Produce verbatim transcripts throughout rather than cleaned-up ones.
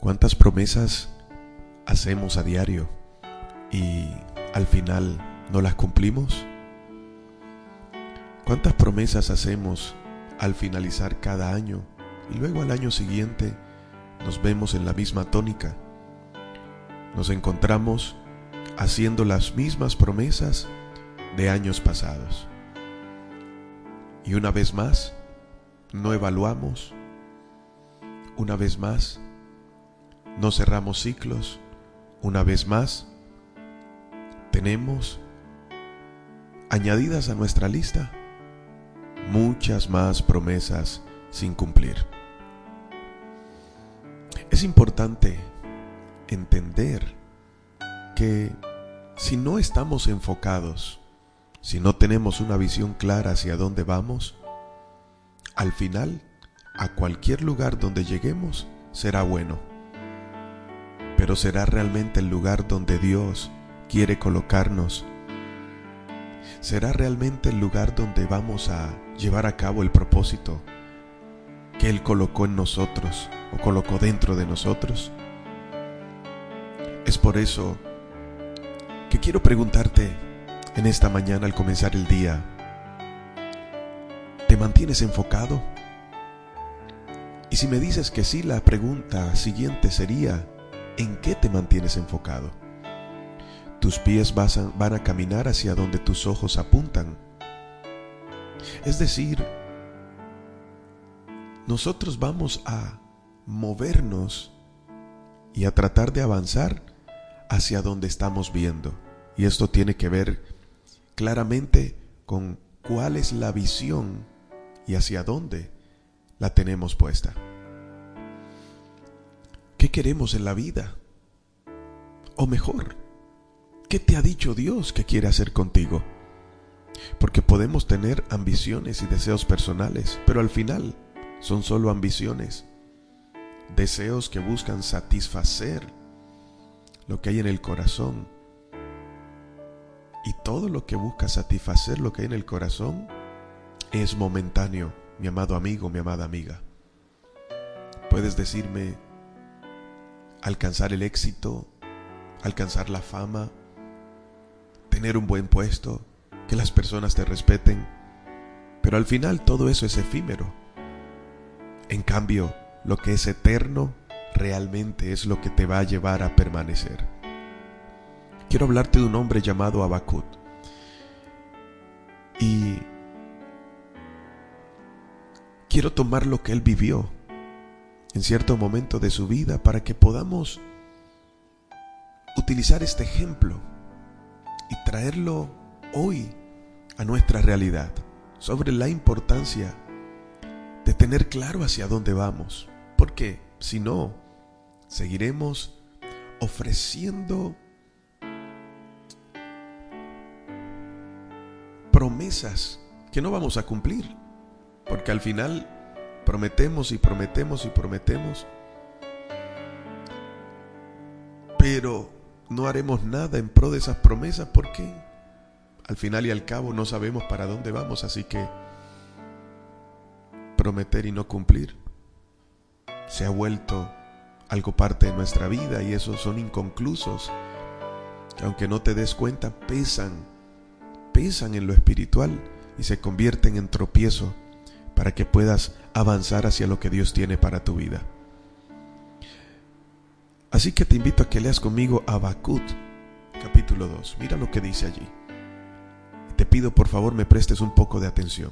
¿Cuántas promesas hacemos a diario y al final no las cumplimos? ¿Cuántas promesas hacemos al finalizar cada año y luego al año siguiente nos vemos en la misma tónica? Nos encontramos haciendo las mismas promesas de años pasados. Y una vez más, no evaluamos. Una vez más, no cerramos ciclos. Una vez más, tenemos añadidas a nuestra lista muchas más promesas sin cumplir. Es importante entender que si no estamos enfocados, si no tenemos una visión clara hacia dónde vamos, al final, a cualquier lugar donde lleguemos será bueno, pero será realmente el lugar donde Dios quiere colocarnos. ¿Será realmente el lugar donde vamos a llevar a cabo el propósito que Él colocó en nosotros o colocó dentro de nosotros? Es por eso que quiero preguntarte en esta mañana al comenzar el día: ¿te mantienes enfocado? Y si me dices que sí, la pregunta siguiente sería: ¿en qué te mantienes enfocado? Tus pies van a caminar hacia donde tus ojos apuntan. Es decir, nosotros vamos a movernos y a tratar de avanzar hacia donde estamos viendo. Y esto tiene que ver claramente con cuál es la visión y hacia dónde la tenemos puesta. ¿Qué queremos en la vida? O mejor, ¿qué te ha dicho Dios que quiere hacer contigo? Porque podemos tener ambiciones y deseos personales, pero al final son solo ambiciones, deseos que buscan satisfacer lo que hay en el corazón. Y todo lo que busca satisfacer lo que hay en el corazón es momentáneo, mi amado amigo, mi amada amiga. Puedes decirme: alcanzar el éxito, alcanzar la fama, tener un buen puesto, que las personas te respeten, pero al final todo eso es efímero. En cambio, lo que es eterno realmente es lo que te va a llevar a permanecer. Quiero hablarte de un hombre llamado Habacuc. Y quiero tomar lo que él vivió en cierto momento de su vida para que podamos utilizar este ejemplo y traerlo hoy a nuestra realidad, sobre la importancia de tener claro hacia dónde vamos, porque si no, seguiremos ofreciendo promesas que no vamos a cumplir, porque al final prometemos y prometemos y prometemos, pero no haremos nada en pro de esas promesas porque al final y al cabo no sabemos para dónde vamos. Así que prometer y no cumplir se ha vuelto algo parte de nuestra vida, y esos son inconclusos que, aunque no te des cuenta, pesan, pesan en lo espiritual y se convierten en tropiezo para que puedas avanzar hacia lo que Dios tiene para tu vida. Así que te invito a que leas conmigo Habacuc, capítulo dos. Mira lo que dice allí. Te pido por favor me prestes un poco de atención.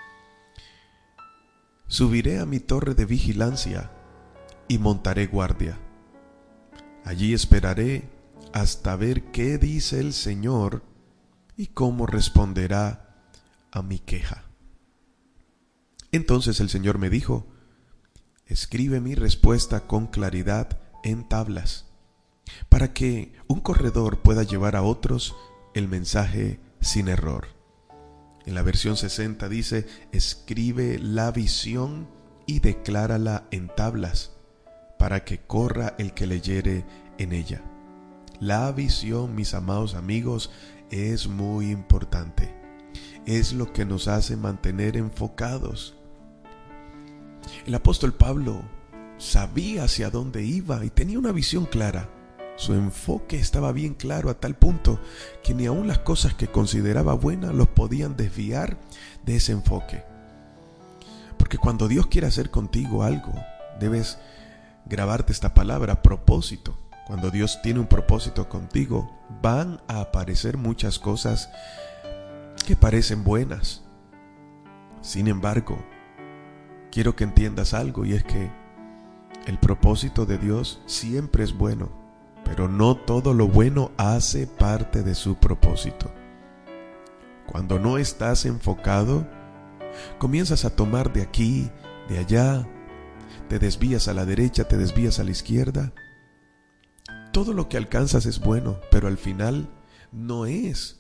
Subiré a mi torre de vigilancia y montaré guardia. Allí esperaré hasta ver qué dice el Señor y cómo responderá a mi queja. Entonces el Señor me dijo: escribe mi respuesta con claridad en tablas, para que un corredor pueda llevar a otros el mensaje sin error. En la versión sesenta dice: escribe la visión y declárala en tablas, para que corra el que leyere en ella. La visión, mis amados amigos, es muy importante. Es lo que nos hace mantener enfocados. El apóstol Pablo sabía hacia dónde iba y tenía una visión clara. Su enfoque estaba bien claro a tal punto que ni aun las cosas que consideraba buenas los podían desviar de ese enfoque. Porque cuando Dios quiere hacer contigo algo, debes grabarte esta palabra: propósito. Cuando Dios tiene un propósito contigo, van a aparecer muchas cosas que parecen buenas. Sin embargo, quiero que entiendas algo, y es que el propósito de Dios siempre es bueno, pero no todo lo bueno hace parte de su propósito. Cuando no estás enfocado, comienzas a tomar de aquí, de allá, te desvías a la derecha, te desvías a la izquierda. Todo lo que alcanzas es bueno, pero al final no es,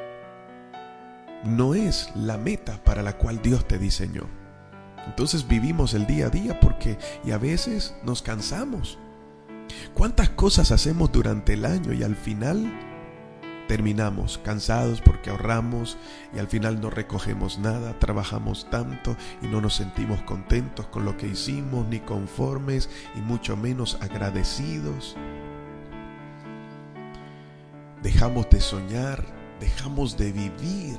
no es la meta para la cual Dios te diseñó. Entonces vivimos el día a día porque, y a veces nos cansamos. ¿Cuántas cosas hacemos durante el año y al final terminamos cansados porque ahorramos y al final no recogemos nada? Trabajamos tanto y no nos sentimos contentos con lo que hicimos, ni conformes, y mucho menos agradecidos. Dejamos de soñar, dejamos de vivir.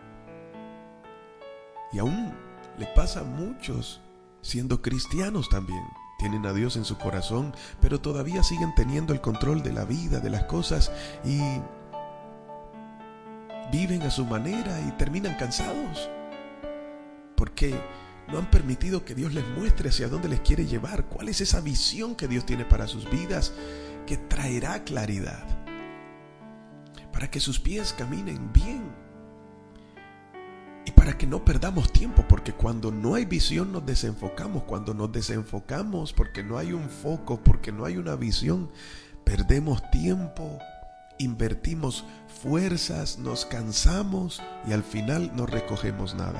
Y aún le pasa a muchos siendo cristianos también. Tienen a Dios en su corazón, pero todavía siguen teniendo el control de la vida, de las cosas, y viven a su manera y terminan cansados porque no han permitido que Dios les muestre hacia dónde les quiere llevar, cuál es esa visión que Dios tiene para sus vidas, que traerá claridad para que sus pies caminen bien y para que no perdamos tiempo, porque cuando no hay visión nos desenfocamos. Cuando nos desenfocamos porque no hay un foco, porque no hay una visión, perdemos tiempo, invertimos fuerzas, nos cansamos y al final no recogemos nada.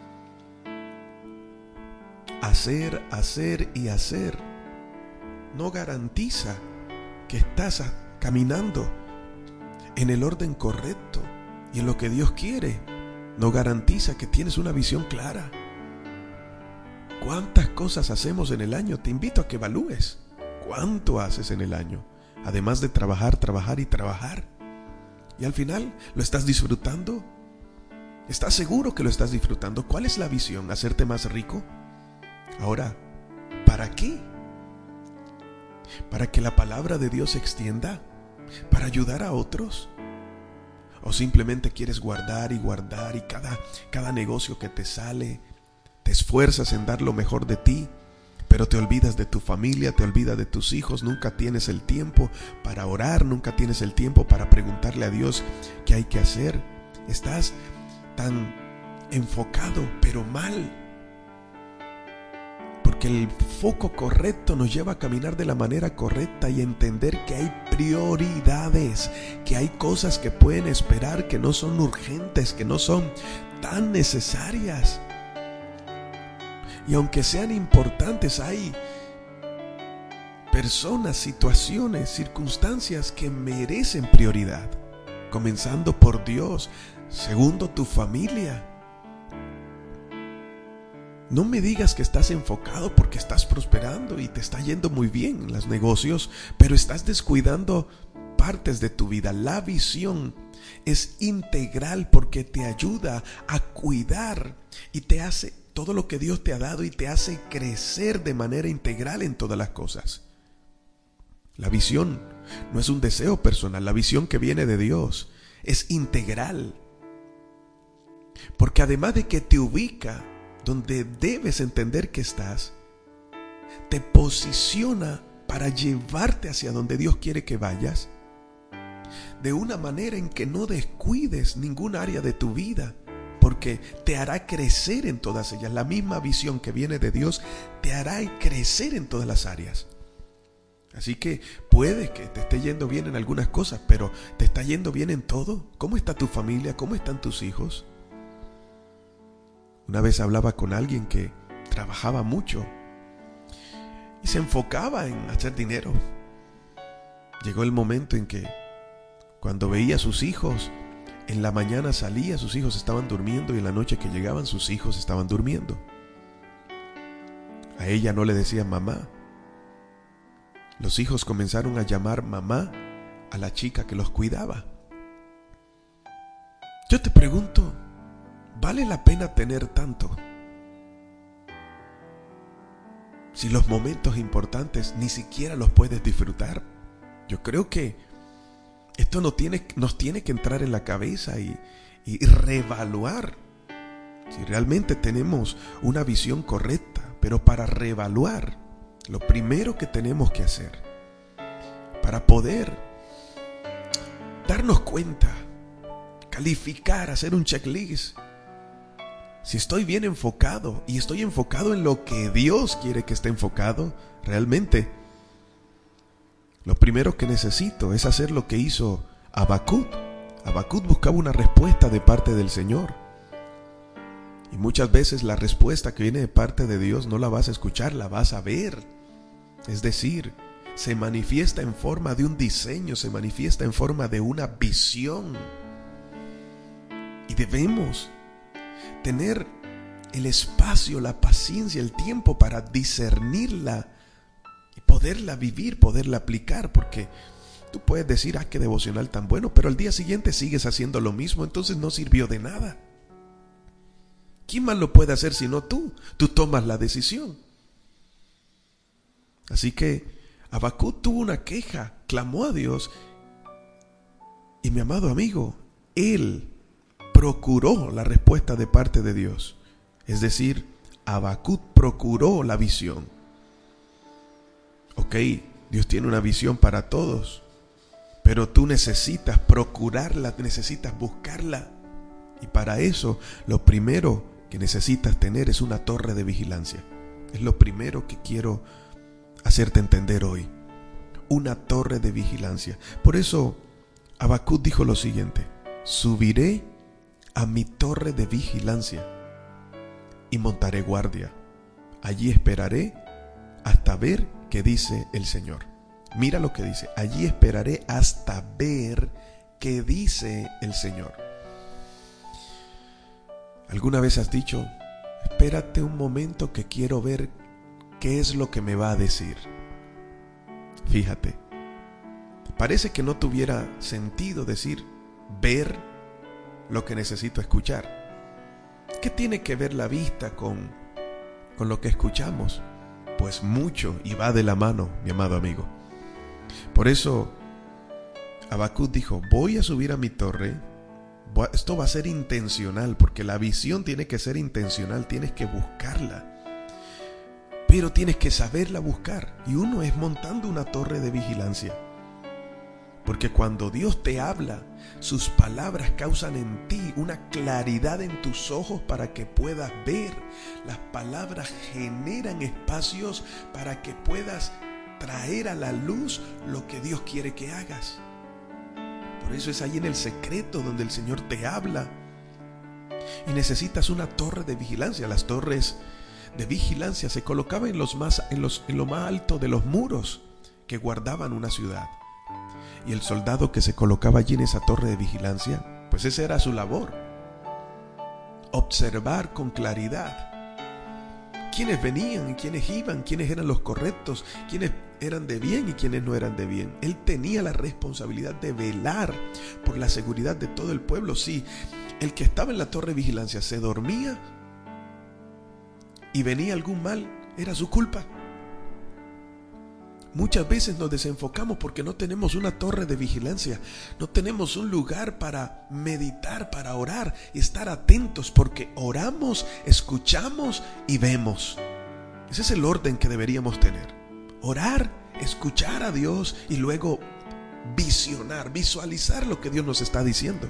Hacer, hacer y hacer no garantiza que estás caminando en el orden correcto y en lo que Dios quiere. No garantiza que tienes una visión clara. ¿Cuántas cosas hacemos en el año? Te invito a que evalúes cuánto haces en el año, además de trabajar, trabajar y trabajar. Y al final, ¿lo estás disfrutando? ¿Estás seguro que lo estás disfrutando? ¿Cuál es la visión? ¿Hacerte más rico? Ahora, ¿para qué? ¿Para que la palabra de Dios se extienda? ¿Para ayudar a otros? ¿O simplemente quieres guardar y guardar y cada, cada negocio que te sale, te esfuerzas en dar lo mejor de ti, pero te olvidas de tu familia, te olvidas de tus hijos? Nunca tienes el tiempo para orar, nunca tienes el tiempo para preguntarle a Dios qué hay que hacer. Estás tan enfocado, pero mal. Porque el foco correcto nos lleva a caminar de la manera correcta y entender que hay prioridades, que hay cosas que pueden esperar, que no son urgentes, que no son tan necesarias. Y aunque sean importantes, hay personas, situaciones, circunstancias que merecen prioridad. Comenzando por Dios, segundo tu familia. No me digas que estás enfocado porque estás prosperando y te está yendo muy bien en los negocios, pero estás descuidando partes de tu vida. La visión es integral porque te ayuda a cuidar y te hace todo lo que Dios te ha dado y te hace crecer de manera integral en todas las cosas. La visión no es un deseo personal, la visión que viene de Dios es integral. Porque además de que te ubica donde debes entender que estás, te posiciona para llevarte hacia donde Dios quiere que vayas, de una manera en que no descuides ningún área de tu vida, porque te hará crecer en todas ellas. La misma visión que viene de Dios te hará crecer en todas las áreas. Así que puede que te esté yendo bien en algunas cosas, pero ¿te está yendo bien en todo? ¿Cómo está tu familia? ¿Cómo están tus hijos? Una vez hablaba con alguien que trabajaba mucho y se enfocaba en hacer dinero. Llegó el momento en que cuando veía a sus hijos, en la mañana salía, sus hijos estaban durmiendo, y en la noche que llegaban, sus hijos estaban durmiendo. A ella no le decían mamá, Los hijos comenzaron a llamar mamá a la chica que los cuidaba. Yo te pregunto, ¿vale la pena tener tanto? Si los momentos importantes ni siquiera los puedes disfrutar. Yo creo que esto no tiene, nos tiene que entrar en la cabeza y, y reevaluar si realmente tenemos una visión correcta. Pero para reevaluar, lo primero que tenemos que hacer, para poder darnos cuenta, calificar, hacer un checklist, si estoy bien enfocado y estoy enfocado en lo que Dios quiere que esté enfocado, realmente lo primero que necesito es hacer lo que hizo Habacuc. Habacuc buscaba una respuesta de parte del Señor. Y muchas veces la respuesta que viene de parte de Dios no la vas a escuchar, la vas a ver. Es decir, se manifiesta en forma de un diseño, se manifiesta en forma de una visión. Y debemos tener el espacio, la paciencia, el tiempo para discernirla y poderla vivir, poderla aplicar, porque tú puedes decir, ah, qué devocional tan bueno, pero al día siguiente sigues haciendo lo mismo, entonces no sirvió de nada. ¿Quién más lo puede hacer sino tú? Tú tomas la decisión. Así que Habacuc tuvo una queja, clamó a Dios, y mi amado amigo, él procuró la respuesta de parte de Dios. Es decir, Habacuc procuró la visión. Ok, Dios tiene una visión para todos, pero tú necesitas procurarla, necesitas buscarla. Y para eso, lo primero que necesitas tener es una torre de vigilancia. Es lo primero que quiero hacerte entender hoy. Una torre de vigilancia. Por eso, Habacuc dijo lo siguiente: subiré a mi torre de vigilancia y montaré guardia. Allí esperaré hasta ver qué dice el Señor. Mira lo que dice: allí esperaré hasta ver qué dice el Señor. ¿Alguna vez has dicho, espérate un momento que quiero ver qué es lo que me va a decir? Fíjate, parece que no tuviera sentido decir, ver lo que necesito escuchar. ¿Qué tiene que ver la vista con, con lo que escuchamos? Pues mucho, y va de la mano, mi amado amigo. Por eso Habacuc dijo, voy a subir a mi torre. Esto va a ser intencional, porque la visión tiene que ser intencional, tienes que buscarla, pero tienes que saberla buscar, y uno es montando una torre de vigilancia, porque cuando Dios te habla, sus palabras causan en ti una claridad en tus ojos para que puedas ver. Las palabras generan espacios para que puedas traer a la luz lo que Dios quiere que hagas. Por eso es ahí en el secreto donde el Señor te habla. Y necesitas una torre de vigilancia. Las torres de vigilancia se colocaban en, los más, en, los, en lo más alto de los muros que guardaban una ciudad. Y el soldado que se colocaba allí en esa torre de vigilancia, pues esa era su labor: observar con claridad quiénes venían, quiénes iban, quiénes eran los correctos, quiénes eran de bien y quiénes no eran de bien. Él tenía la responsabilidad de velar por la seguridad de todo el pueblo. Si el que estaba en la torre de vigilancia se dormía y venía algún mal, era su culpa. Muchas veces nos desenfocamos porque no tenemos una torre de vigilancia, no tenemos un lugar para meditar, para orar y estar atentos, porque oramos, escuchamos y vemos. Ese es el orden que deberíamos tener: orar, escuchar a Dios y luego visionar, visualizar lo que Dios nos está diciendo.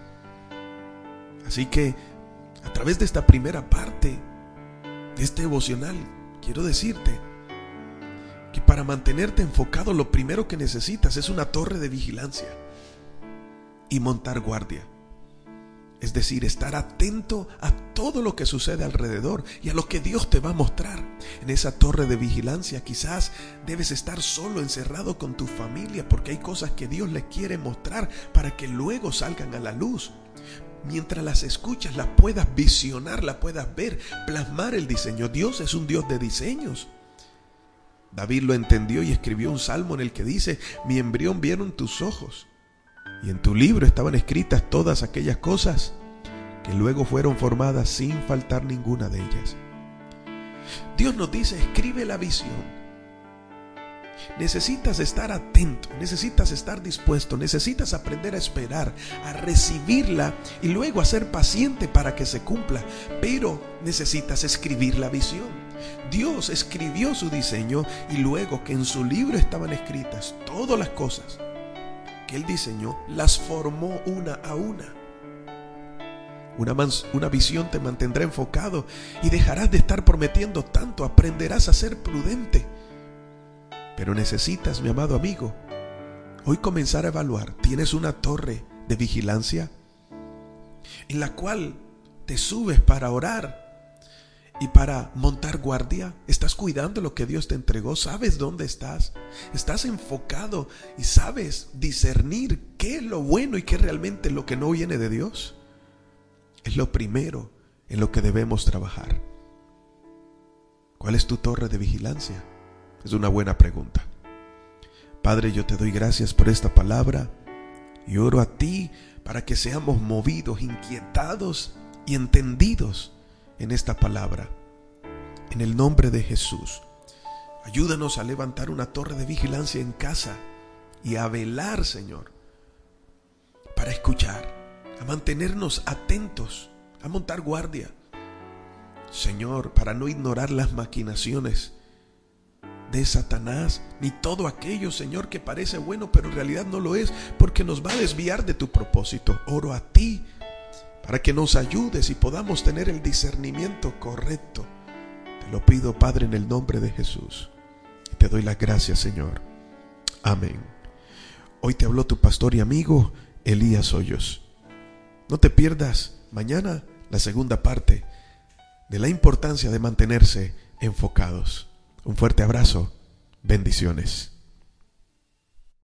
Así que a través de esta primera parte de este devocional, quiero decirte que para mantenerte enfocado, lo primero que necesitas es una torre de vigilancia y montar guardia. Es decir, estar atento a todo lo que sucede alrededor y a lo que Dios te va a mostrar. En esa torre de vigilancia quizás debes estar solo, encerrado con tu familia, porque hay cosas que Dios les quiere mostrar para que luego salgan a la luz. Mientras las escuchas, las puedas visionar, las puedas ver, plasmar el diseño. Dios es un Dios de diseños. David lo entendió y escribió un salmo en el que dice: mi embrión vieron tus ojos, y en tu libro estaban escritas todas aquellas cosas que luego fueron formadas sin faltar ninguna de ellas. Dios nos dice: escribe la visión. Necesitas estar atento, necesitas estar dispuesto, necesitas aprender a esperar, a recibirla y luego a ser paciente para que se cumpla. Pero necesitas escribir la visión. Dios escribió su diseño y luego que en su libro estaban escritas todas las cosas que Él diseñó, las formó una a una. Una, mans- una visión te mantendrá enfocado y dejarás de estar prometiendo tanto, aprenderás a ser prudente. Pero necesitas, mi amado amigo, hoy comenzar a evaluar. ¿Tienes una torre de vigilancia en la cual te subes para orar y para montar guardia? ¿Estás cuidando lo que Dios te entregó? ¿Sabes dónde estás? ¿Estás enfocado y sabes discernir qué es lo bueno y qué es realmente lo que no viene de Dios? Es lo primero en lo que debemos trabajar. ¿Cuál es tu torre de vigilancia? Es una buena pregunta. Padre, yo te doy gracias por esta palabra y oro a ti para que seamos movidos, inquietados y entendidos en esta palabra. En el nombre de Jesús, ayúdanos a levantar una torre de vigilancia en casa y a velar, Señor, para escuchar, a mantenernos atentos, a montar guardia, Señor, para no ignorar las maquinaciones de Satanás, ni todo aquello, Señor, que parece bueno, pero en realidad no lo es, porque nos va a desviar de tu propósito. Oro a ti para que nos ayudes y podamos tener el discernimiento correcto. Te lo pido, Padre, en el nombre de Jesús. Te doy las gracias, Señor. Amén. Hoy te habló tu pastor y amigo Elías Hoyos. No te pierdas mañana la segunda parte de la importancia de mantenerse enfocados. Un fuerte abrazo. Bendiciones.